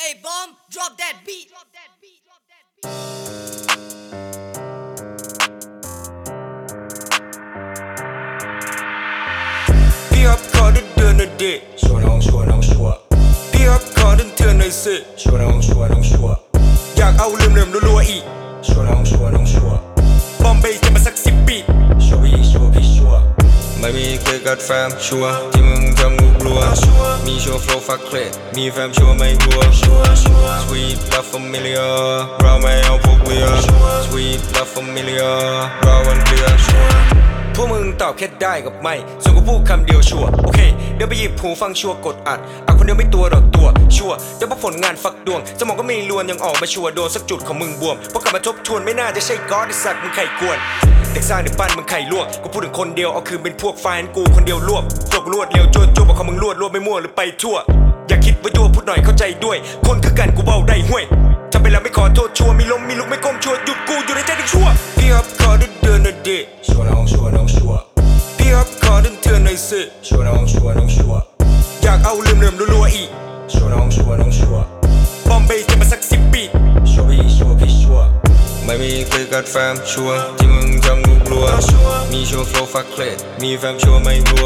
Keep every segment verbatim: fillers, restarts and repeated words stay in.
Hey bomb, drop that beat. Đi hấp khó đến đưa nơi điชัวน้องชัวน้องชัวพี่ฮับขอดึงเธอหน่อยสิชัวน้องชัวน้องชัวอยากเอาเลื่อมๆรัวๆอีกชัวน้องชัวน้องชัวบอมเบย์จะมาสักสิบปีชัวพี่ชัวพี่ชัวไม่มีเคยกัดแฟมชัวที่มึงทำกูกลัวมีชัวโฟล์ฟักเครดมีแฟมชัวไม่กลัว Sweet love familiar เราไม่เอาพวกเวีย Sweet love familiar เราวันเดือพวกมึงตอบแค่ได้กับไม่ส่วนกูพูดคำเดียวชัวโอเคเดี๋ยวไปหยิบหูฟังชัวกดอัดเอาคนเดียวไม่ตัวดอกตัวชัวเดี๋ยวพอผลงานฟักดวงสมองก็ไม่ลวนยังออกมาชัวโดนสักจุดของมึงบวมเพราะกลับมาทบทวนไม่น่าจะใช่ก๊อดไอสัตว์มึงไข่กวนเด็กสร้างเด็กปั้นมึงไข่ลวกกูพูดถึงคนเดียวเอาคืนเป็นพวกแฟนกูคนเดียวรวบจกรวดเร็วจวดจวบบอกเขามึงรวดรวบไม่มั่วหรือไปทั่วอย่าคิดว่ายัวพูดหน่อยเข้าใจด้วยคนคือกันกูเบาได้ห่วยทำไปแล้วไม่ขอโทษชัวมีลมมีลุกไม่ก้มชัวหยุดกูอยู่ในใจที่ชัวพี่ฮับขอเดินเดินหน่อยดิชัวน้องชัวน้องชัวพี่ฮับขอเดินเตือนหน่อยสิชัวน้องชัวน้องชัวอยากเอาเลื่อมๆรัวๆอีกชัวน้องชัวน้องชัวบอมเบย์จะมาสักสิบปีชัวพี่ชัวพี่ชัวไม่มีเคยกัดแฟมชัวที่มึงทำกูกลัวมีชัวโฟล์ฟักเครดมีแฟมชัวไม่กลัว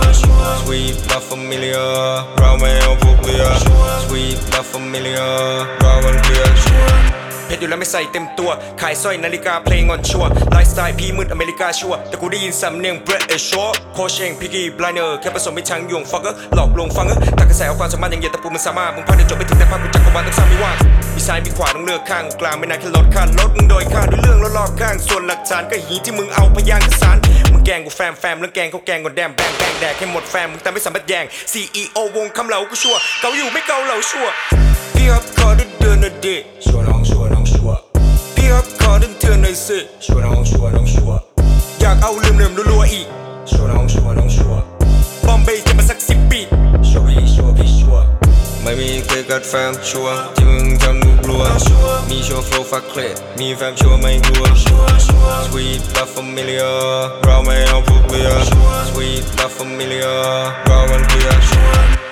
Sweet love familiar เราไม่เอาพวกเวีย Sweet love familiar เราวันเดือเพชรอยู่แล้วไม่ใส่เต็มตัวขายสร้อยนาฬิกาเพลงออนชัวไลฟ์สไตล์พี่มืดอเมริกาชัวแต่กูได้ยินสำเนียงเบรดเอชอโคชเองพิกกี้บลายเนอร์แค่ผสมไม่ชังยงฟักเกอร์หลอกลวงฟังเกอร์ตักกระแสเอาความสามารถอย่างเย็นตะปูมันสามารถมึงพาเดินจบไปถึงแต่ภาพกูจักรวาลต้องสร้างไม่ว่างมีซ้ายมีขวาต้องเลือกข้างกลางไม่นานแค่ลดขั้นลดมึงโดยค่าด้วยเรื่องรอบๆข้างส่วนหลักฐานก็หีที่มึงเอาพยานกสารมึงแกงกูแฟมแฟมเรื่องแกงเขาแกงก่อนแดมแบงแบงแดกให้หมดแฟมมึงแต่ไม่สามารถแยง ซี อี โอ วงคำเหลากูชัวเกาอยู่ไม่เกาเหลาชัวพี่ฮับขอเดินเดินหน่อยดิชัวน้องชัวน้องชัวพี่ฮับขอเดินเตือนหน่อยสิชัวน้องชัวน้องชัวอยากเอาเลื่อมๆรัวๆอีกชัวน้องชัวน้องชัวบอมเบย์จะมาสักสิบปีชัวพี่ชัวพี่ชัวไม่มีเคยกัดแฟมชัวที่มึงทำกูกลัวมีชัวโฟล์ฟักเครดมีแฟมชัวไม่กลัว Sweet love familiar เราไม่เอาพวกเวีย Sweet love familiar เราวันเดือ